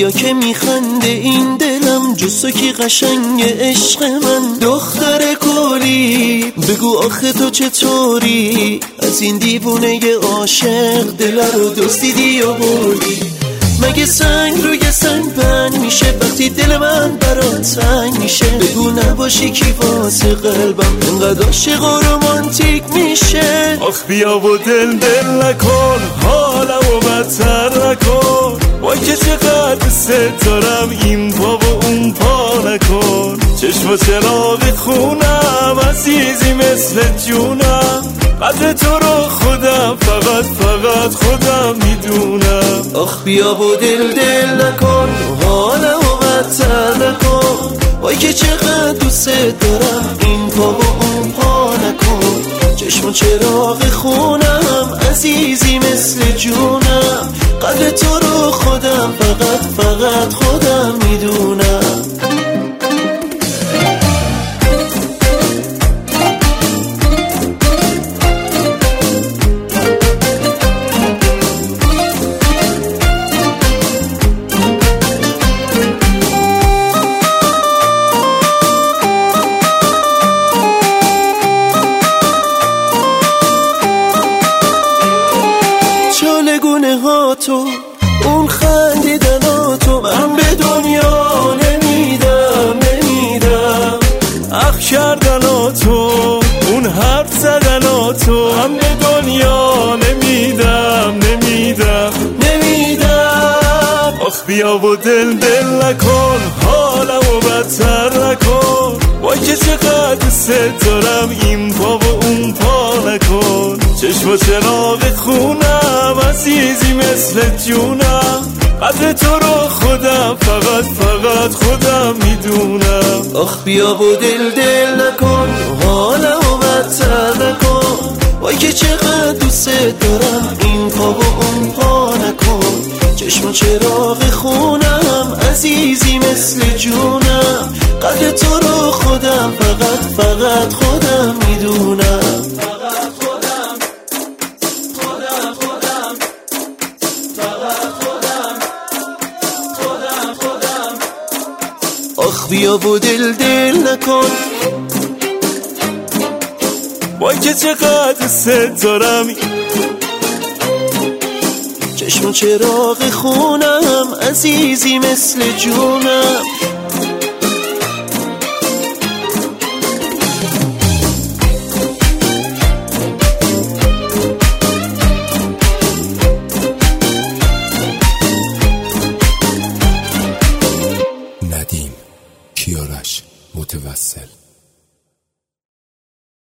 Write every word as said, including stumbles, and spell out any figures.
بیا که میخنده این دلم، جز تو کی قشنگ عشق من. دختر گلی بگو آخه تو چطوری، از این دیوونه عاشق دل رو دزدیدی و بردی. مگه سنگ روی سنگ بند میشه وقتی دل من برات تنگ میشه؟ بگو نباشی کی واسه قلبم اینقدر عاشق و رومانتیک میشه. آخ بیا و دل دل نکن، حالمو بدتر نکن. وای که چقدر دوست دارم این پا و اون پا نکن. چشم و چراغ خونم عزیزی مثل جونم، قدر تو رو خودم فقط فقط خودم میدونم. آخ بیا و دل دل نکن، حالمو بدتر نکن. وای که چقدر دوست دارم این پا و اون پا نکن. چشم و چراغ خونم عزیزی مثل جونم، قدر تو رو خودم فقط فقط خودم میدونم. چالگونه ها تو، اون خندیدن ها تو، من به دنیا نمیدم نمیدم. اخ کردن ها تو، اون حرف زدن ها تو، من به دنیا نمیدم نمیدم نمیدم. آخ بیا و دل دل نکن، حالمو بدتر نکن. وای که چقدر دوست دارم این پا و اون پا نکن. چشم و چراغ خونم عزیزی مثل جونم، قدر تو رو خودم فقط فقط خودم میدونم. آخ بیا و دل دل نکن، حالمو بدتر نکن. وای که چقدر دوست دارم این پا و اون پا نکن. چشم و چراغ خونم عزیزی مثل جونم، قدر تو رو خودم فقط فقط خودم میدونم. فقط خودم خودم خودم فقط خودم خودم خودم. آخ بیا و دل دل نکن. وای که چقدر دوست دارم چشم و چراغ خونم عزیزی مثل جونم. ندیم کیارش متوسل.